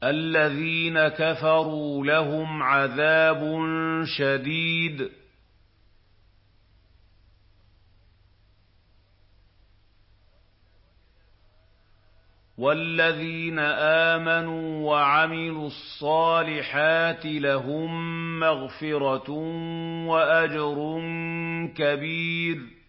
الَّذِينَ كَفَرُوا لَهُمْ عَذَابٌ شَدِيدٌ وَالَّذِينَ آمَنُوا وَعَمِلُوا الصَّالِحَاتِ لَهُم مَّغْفِرَةٌ وَأَجْرٌ كَبِيرٌ